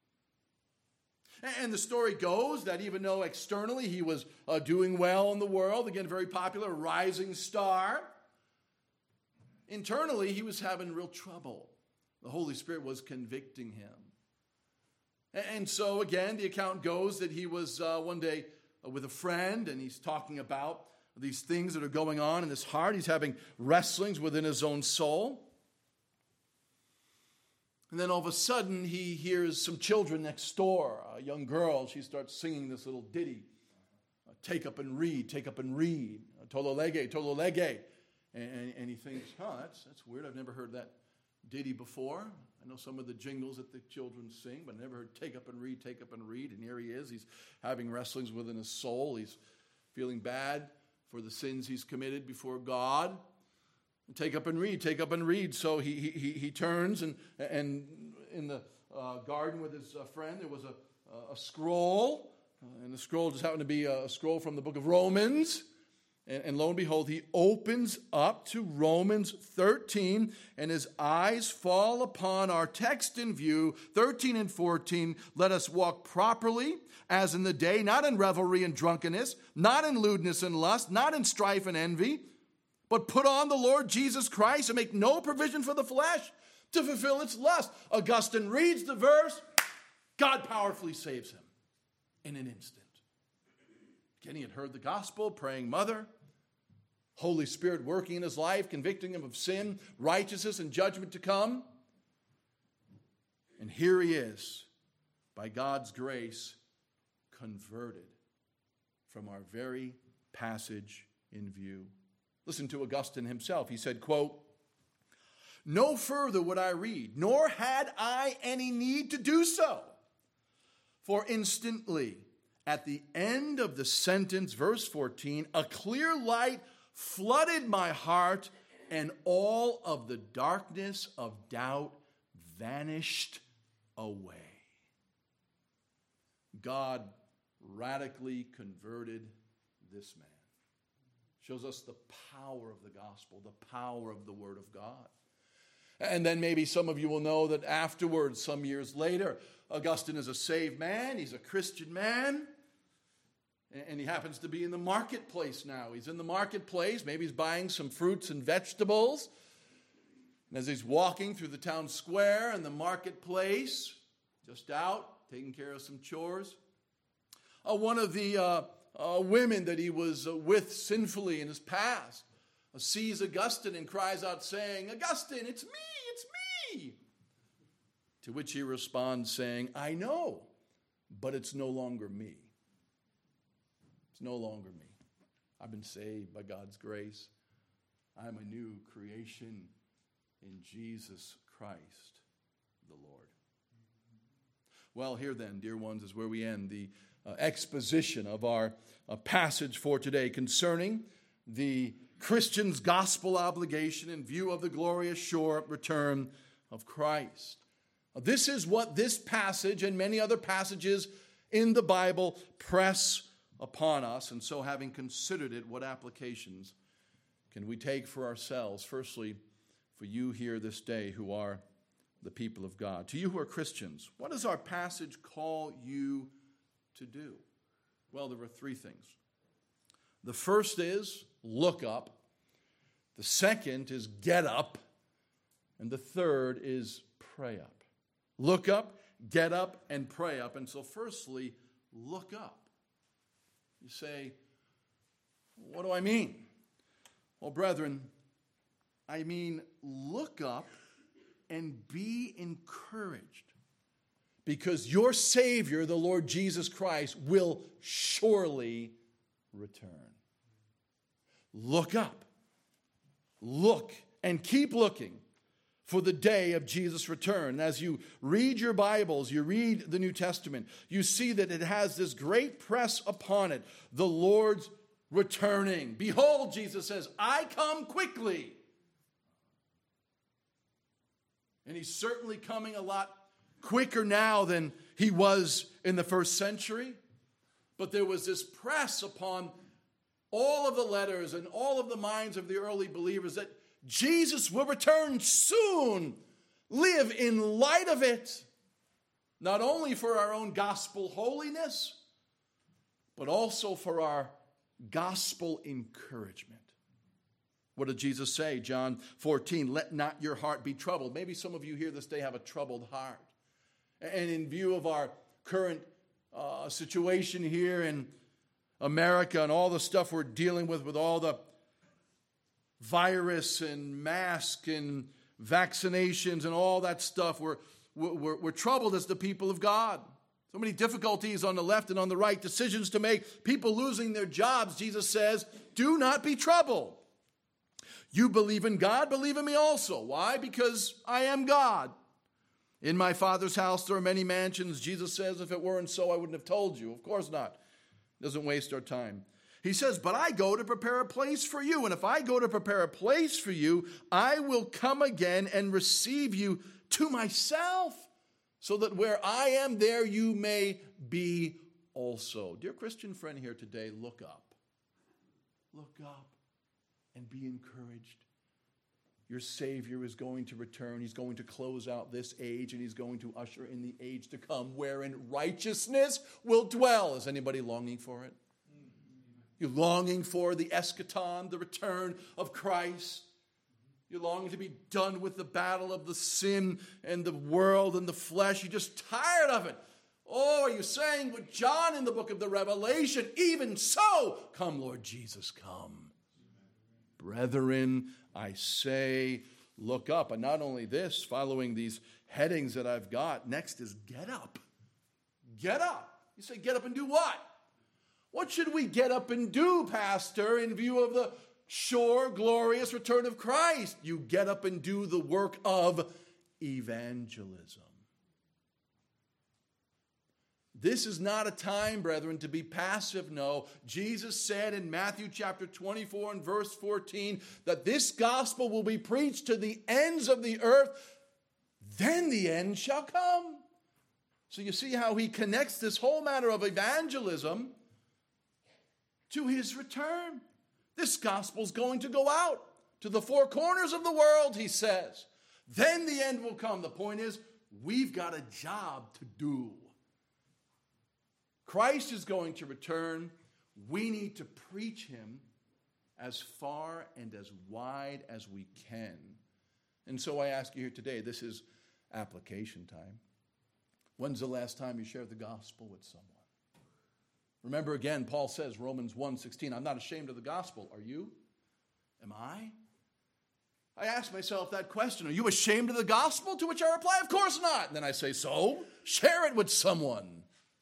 And the story goes that even though externally he was uh, doing well in the world, again, very popular, rising star, internally he was having real trouble. The Holy Spirit was convicting him. And so, again, the account goes that he was uh, one day uh, with a friend, and he's talking about these things that are going on in his heart. He's having wrestlings within his own soul. And then all of a sudden, he hears some children next door, a young girl. She starts singing this little ditty, uh, take up and read, take up and read, uh, tololege, tololege. And, and, and he thinks, huh, that's, that's weird. I've never heard that ditty before. I know some of the jingles that the children sing, but I never heard take up and read, take up and read. And here he is. He's having wrestlings within his soul. He's feeling bad for the sins he's committed before God. Take up and read, take up and read. So he he he turns, and and in the uh, garden with his uh, friend, there was a, a scroll, uh, and the scroll just happened to be a scroll from the book of Romans. And, and lo and behold, he opens up to Romans thirteen, and his eyes fall upon our text in view, thirteen and fourteen. Let us walk properly as in the day, not in revelry and drunkenness, not in lewdness and lust, not in strife and envy, but put on the Lord Jesus Christ and make no provision for the flesh to fulfill its lust. Augustine reads the verse. God powerfully saves him in an instant. Again, he had heard the gospel, praying mother, Holy Spirit working in his life, convicting him of sin, righteousness, and judgment to come. And here he is, by God's grace, converted from our very passage in view. Listen to Augustine himself. He said, quote, "No further would I read, nor had I any need to do so. For instantly, at the end of the sentence, verse fourteen, a clear light flooded my heart, and all of the darkness of doubt vanished away." God radically converted this man. Shows us the power of the gospel, the power of the word of God. And then maybe some of you will know that afterwards, some years later, Augustine is a saved man. He's a Christian man. And he happens to be in the marketplace now. He's in the marketplace. Maybe he's buying some fruits and vegetables. And as he's walking through the town square and the marketplace, just out, taking care of some chores, uh, one of the uh, uh, women that he was uh, with sinfully in his past uh, sees Augustine and cries out saying, "Augustine, it's me, it's me." To which he responds saying, "I know, but it's no longer me. It's no longer me. I've been saved by God's grace. I'm a new creation in Jesus Christ the Lord." Well, here then, dear ones, is where we end the uh, exposition of our uh, passage for today concerning the Christian's gospel obligation in view of the glorious sure return of Christ. Uh, this is what this passage and many other passages in the Bible press upon us. And so, having considered it, what applications can we take for ourselves? Firstly, for you here this day who are the people of God. To you who are Christians, what does our passage call you to do? Well, there are three things. The first is look up. The second is get up. And the third is pray up. Look up, get up, and pray up. And so firstly, look up. You say, what do I mean? Well, brethren, I mean look up and be encouraged, because your Savior, the Lord Jesus Christ, will surely return. Look up. Look and keep looking for the day of Jesus' return. And as you read your Bibles, you read the New Testament, you see that it has this great press upon it. The Lord's returning. Behold, Jesus says, I come quickly. And he's certainly coming a lot quicker now than he was in the first century. But there was this press upon all of the letters and all of the minds of the early believers that Jesus will return soon. Live in light of it. Not only for our own gospel holiness, but also for our gospel encouragement. What did Jesus say? John fourteen, let not your heart be troubled. Maybe some of you here this day have a troubled heart. And in view of our current uh, situation here in America and all the stuff we're dealing with, with all the virus and mask and vaccinations and all that stuff, we're, we're, we're troubled as the people of God. So many difficulties on the left and on the right, decisions to make, people losing their jobs. Jesus says, do not be troubled. You believe in God, believe in me also. Why? Because I am God. In my Father's house there are many mansions. Jesus says, if it weren't so, I wouldn't have told you. Of course not. Doesn't waste our time. He says, but I go to prepare a place for you. And if I go to prepare a place for you, I will come again and receive you to myself, so that where I am, there you may be also. Dear Christian friend here today, look up. Look up. And be encouraged. Your Savior is going to return. He's going to close out this age, and he's going to usher in the age to come, wherein righteousness will dwell. Is anybody longing for it? You're longing for the eschaton, the return of Christ. You're longing to be done with the battle of the sin and the world and the flesh. You're just tired of it. Oh, are you saying with John in the book of the Revelation, even so, come Lord Jesus, come. Brethren, I say, look up. And not only this, following these headings that I've got, next is get up. Get up. You say, get up and do what? What should we get up and do, Pastor, in view of the sure, glorious return of Christ? You get up and do the work of evangelism. This is not a time, brethren, to be passive. No, Jesus said in Matthew chapter twenty-four and verse fourteen that this gospel will be preached to the ends of the earth, then the end shall come. So you see how he connects this whole matter of evangelism to his return. This gospel is going to go out to the four corners of the world, he says. Then the end will come. The point is, we've got a job to do. Christ is going to return. We need to preach him as far and as wide as we can. And so I ask you here today, this is application time. When's the last time you shared the gospel with someone? Remember again, Paul says, Romans one sixteen, I'm not ashamed of the gospel. Are you? Am I? I ask myself that question. Are you ashamed of the gospel? To which I reply, of course not. And then I say, so share it with someone.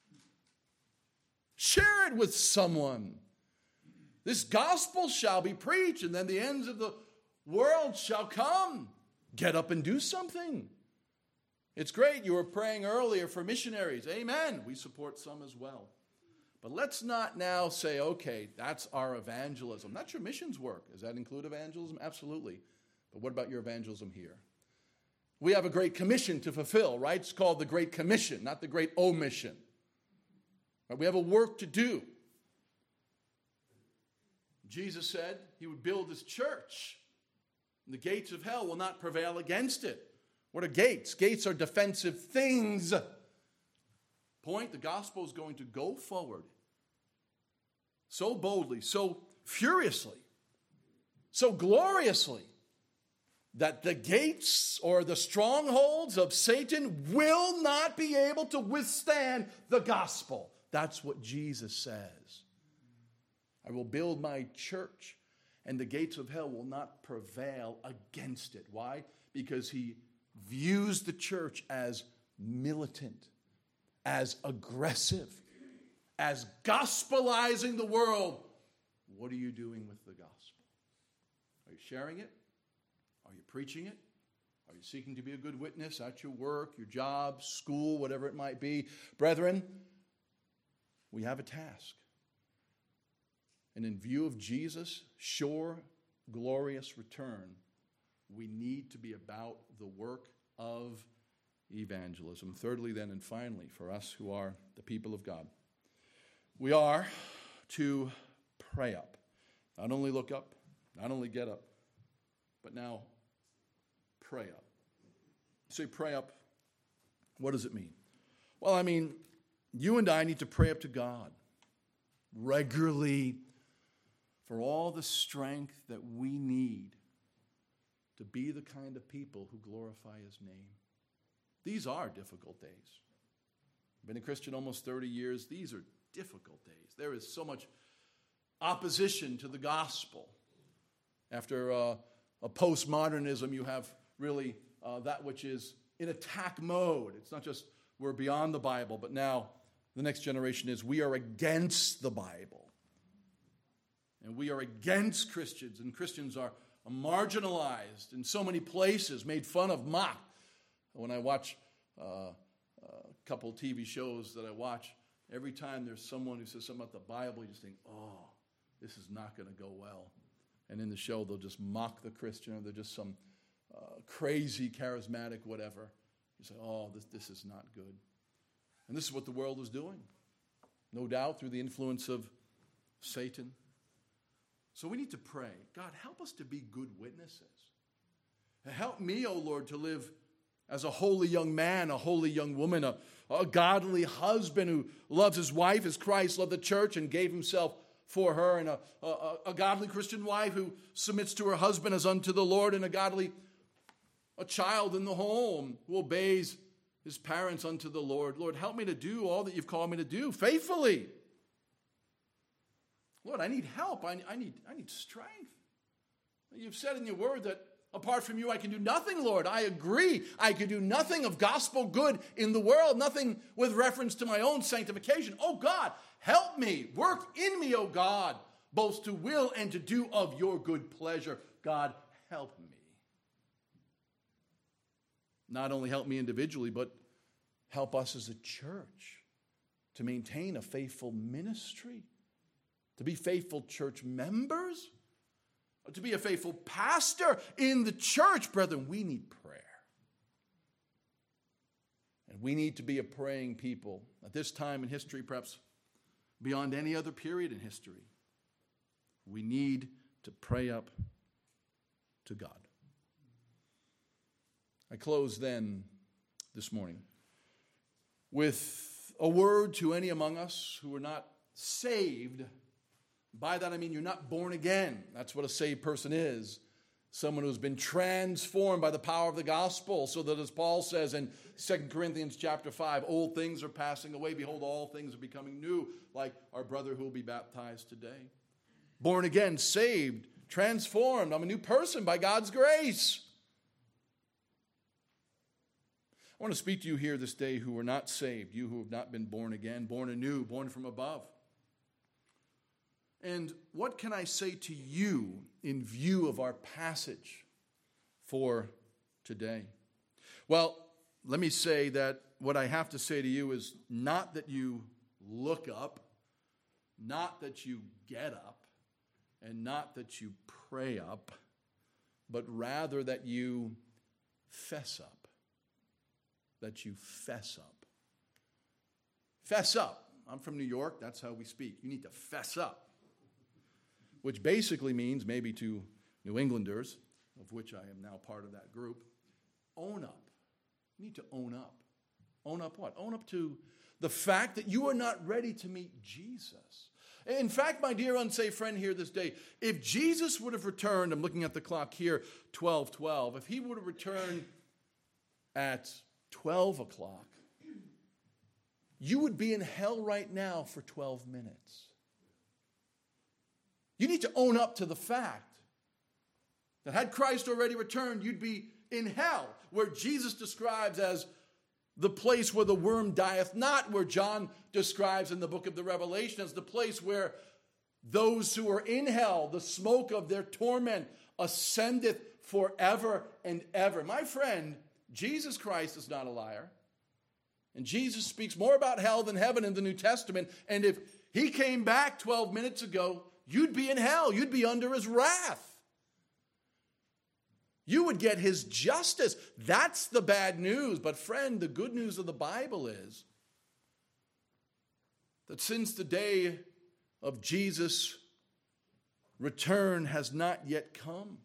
Share it with someone. This gospel shall be preached, and then the ends of the world shall come. Get up and do something. It's great. You were praying earlier for missionaries. Amen. We support some as well. But let's not now say, okay, that's our evangelism. That's your missions work. Does that include evangelism? Absolutely. But what about your evangelism here? We have a great commission to fulfill, right? It's called the Great Commission, not the Great Omission. Right? We have a work to do. Jesus said he would build his church, and the gates of hell will not prevail against it. What are gates? Gates are defensive things. Point, the gospel is going to go forward so boldly, so furiously, so gloriously, that the gates or the strongholds of Satan will not be able to withstand the gospel. That's what Jesus says. I will build my church, and the gates of hell will not prevail against it. Why? Because he views the church as militant, as aggressive, as gospelizing the world. What are you doing with the gospel? Are you sharing it? Are you preaching it? Are you seeking to be a good witness at your work, your job, school, whatever it might be? Brethren, we have a task. And in view of Jesus' sure, glorious return, we need to be about the work of evangelism. Thirdly, then, and finally, for us who are the people of God, we are to pray up. Not only look up, not only get up, but now pray up. Say pray up. What does it mean? Well, I mean, you and I need to pray up to God regularly for all the strength that we need to be the kind of people who glorify his name. These are difficult days. I've been a Christian almost thirty years. These are difficult days. There is so much opposition to the gospel. After uh, a postmodernism, you have really uh, that which is in attack mode. It's not just we're beyond the Bible, but now the next generation is we are against the Bible. And we are against Christians, and Christians are marginalized in so many places, made fun of, mocked. When I watch uh, a couple T V shows that I watch, every time there's someone who says something about the Bible, you just think, oh, this is not going to go well. And in the show, they'll just mock the Christian, or they're just some uh, crazy, charismatic, whatever. You say, oh, this, this is not good. And this is what the world is doing, no doubt, through the influence of Satan. So we need to pray, God, help us to be good witnesses. Help me, O Lord, to live as a holy young man, a holy young woman, a, a godly husband who loves his wife as Christ loved the church and gave himself for her, and a, a, a godly Christian wife who submits to her husband as unto the Lord, and a godly a child in the home who obeys his parents unto the Lord. Lord, help me to do all that you've called me to do faithfully. Lord, I need help. I, I, need, I need strength. You've said in your word that apart from you, I can do nothing, Lord. I agree. I can do nothing of gospel good in the world, nothing with reference to my own sanctification. Oh, God, help me. Work in me, oh God, both to will and to do of your good pleasure. God, help me. Not only help me individually, but help us as a church to maintain a faithful ministry, to be faithful church members, to be a faithful pastor in the church. Brethren, we need prayer. And we need to be a praying people. At this time in history, perhaps beyond any other period in history, we need to pray up to God. I close then this morning with a word to any among us who are not saved. By that I mean you're not born again. That's what a saved person is. Someone who's been transformed by the power of the gospel, so that as Paul says in Second Corinthians chapter five, old things are passing away. Behold, all things are becoming new, like our brother who will be baptized today. Born again, saved, transformed. I'm a new person by God's grace. I want to speak to you here this day who are not saved, you who have not been born again, born anew, born from above. And what can I say to you in view of our passage for today? Well, let me say that what I have to say to you is not that you look up, not that you get up, and not that you pray up, but rather that you fess up. That you fess up. Fess up. I'm from New York. That's how we speak. You need to fess up. Which basically means, maybe to New Englanders, of which I am now part of that group, own up. You need to own up. Own up what? Own up to the fact that you are not ready to meet Jesus. In fact, my dear unsaved friend here this day, if Jesus would have returned, I'm looking at the clock here, twelve twelve, if he would have returned at twelve o'clock, you would be in hell right now for twelve minutes. You need to own up to the fact that had Christ already returned, you'd be in hell, where Jesus describes as the place where the worm dieth not, where John describes in the book of the Revelation as the place where those who are in hell, the smoke of their torment ascendeth forever and ever. My friend, Jesus Christ is not a liar. And Jesus speaks more about hell than heaven in the New Testament. And if he came back twelve minutes ago, you'd be in hell. You'd be under his wrath. You would get his justice. That's the bad news. But friend, the good news of the Bible is that since the day of Jesus' return has not yet come,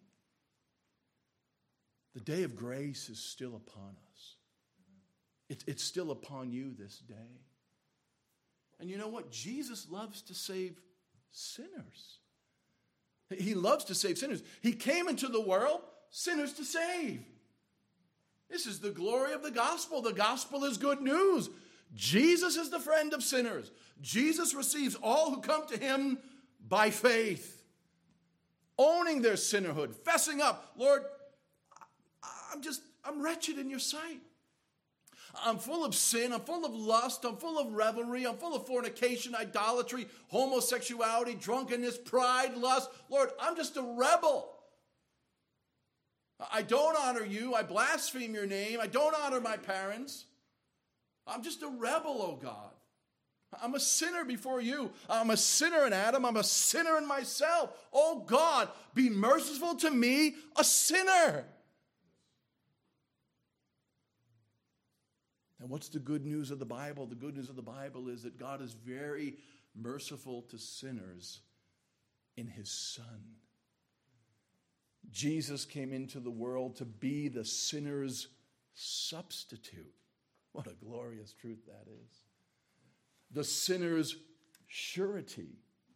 the day of grace is still upon us. It, it's still upon you this day. And you know what? Jesus loves to save sinners. He loves to save sinners. He came into the world sinners to save. This is the glory of the gospel. The gospel is good news. Jesus is the friend of sinners. Jesus receives all who come to him by faith, owning their sinnerhood, fessing up, Lord, I'm just, I'm wretched in your sight. I'm full of sin. I'm full of lust. I'm full of revelry. I'm full of fornication, idolatry, homosexuality, drunkenness, pride, lust. Lord, I'm just a rebel. I don't honor you. I blaspheme your name. I don't honor my parents. I'm just a rebel, oh God. I'm a sinner before you. I'm a sinner in Adam. I'm a sinner in myself. Oh God, be merciful to me, a sinner. And what's the good news of the Bible? The good news of the Bible is that God is very merciful to sinners in his Son. Jesus came into the world to be the sinner's substitute. What a glorious truth that is. The sinner's surety.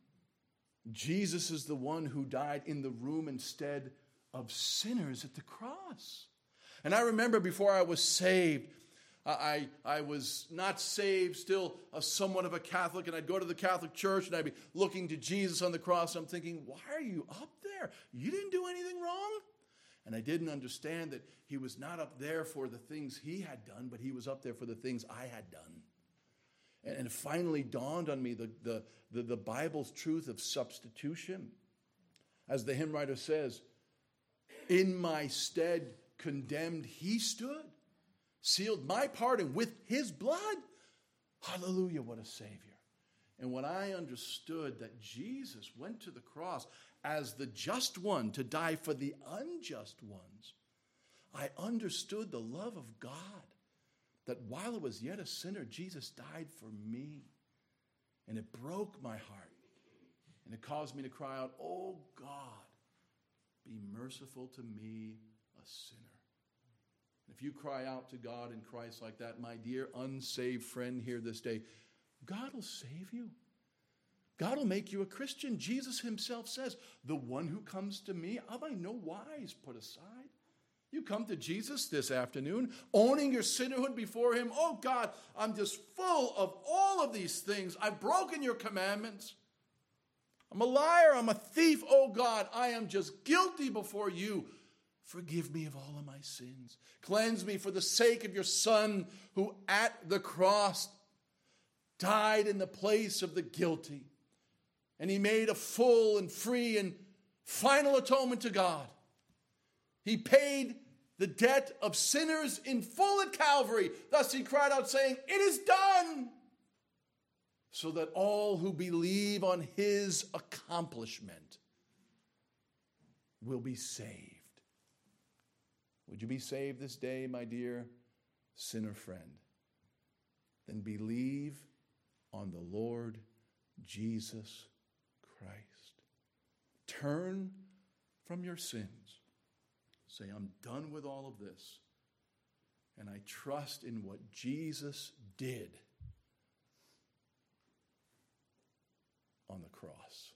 Jesus is the one who died in the room instead of sinners at the cross. And I remember before I was saved, I, I was not saved, still a, somewhat of a Catholic, and I'd go to the Catholic Church and I'd be looking to Jesus on the cross. I'm thinking, why are you up there? You didn't do anything wrong? And I didn't understand that he was not up there for the things he had done, but he was up there for the things I had done. And, and it finally dawned on me the, the, the, the Bible's truth of substitution. As the hymn writer says, in my stead condemned he stood, sealed my pardon with his blood. Hallelujah, what a Savior. And when I understood that Jesus went to the cross as the just one to die for the unjust ones, I understood the love of God, that while I was yet a sinner, Jesus died for me. And it broke my heart. And it caused me to cry out, oh God, be merciful to me, a sinner. If you cry out to God in Christ like that, my dear unsaved friend here this day, God will save you. God will make you a Christian. Jesus himself says, the one who comes to me, I by no wise put aside. You come to Jesus this afternoon, owning your sinnerhood before him. Oh God, I'm just full of all of these things. I've broken your commandments. I'm a liar. I'm a thief. Oh God, I am just guilty before you. Forgive me of all of my sins. Cleanse me for the sake of your Son, who at the cross died in the place of the guilty. And he made a full and free and final atonement to God. He paid the debt of sinners in full at Calvary. Thus he cried out, saying, "It is done," so that all who believe on his accomplishment will be saved. Would you be saved this day, my dear sinner friend? Then believe on the Lord Jesus Christ. Turn from your sins. Say, "I'm done with all of this, and I trust in what Jesus did on the cross."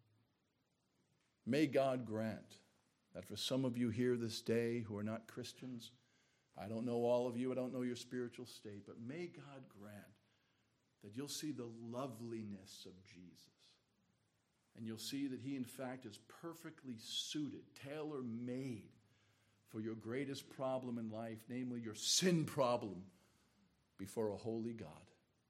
May God grant that for some of you here this day who are not Christians, I don't know all of you, I don't know your spiritual state, but may God grant that you'll see the loveliness of Jesus. And you'll see that he, in fact, is perfectly suited, tailor-made for your greatest problem in life, namely your sin problem before a holy God.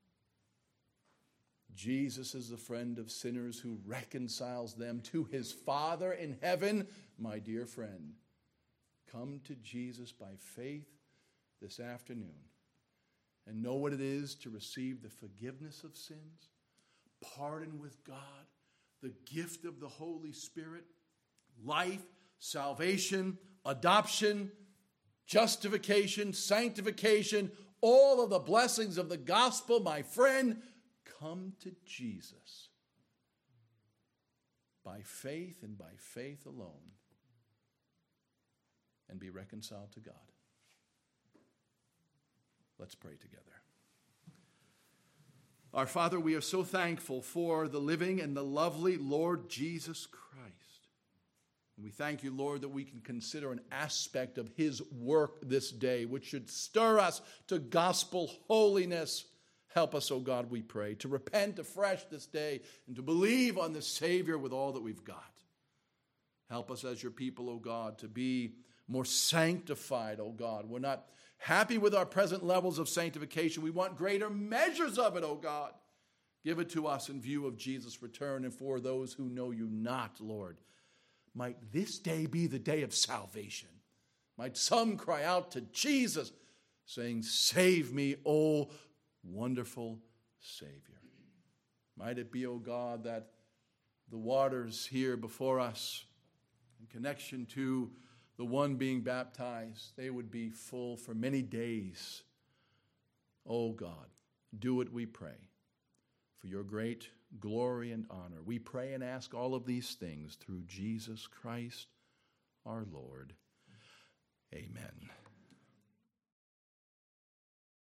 Jesus is the friend of sinners who reconciles them to his Father in heaven. My dear friend, come to Jesus by faith this afternoon and know what it is to receive the forgiveness of sins, pardon with God, the gift of the Holy Spirit, life, salvation, adoption, justification, sanctification, all of the blessings of the gospel. My friend, come to Jesus by faith and by faith alone and be reconciled to God. Let's pray together. Our Father, we are so thankful for the living and the lovely Lord Jesus Christ. And we thank you, Lord, that we can consider an aspect of his work this day, which should stir us to gospel holiness. Help us, O God, we pray, to repent afresh this day and to believe on the Savior with all that we've got. Help us as your people, O God, to be more sanctified, O God. We're not happy with our present levels of sanctification. We want greater measures of it, O God. Give it to us in view of Jesus' return and for those who know you not, Lord. Might this day be the day of salvation. Might some cry out to Jesus, saying, "Save me, O wonderful Savior." Might it be, O God, that the waters here before us, in connection to the one being baptized, they would be full for many days. O God, do it, we pray, for your great glory and honor. We pray and ask all of these things through Jesus Christ our Lord. Amen.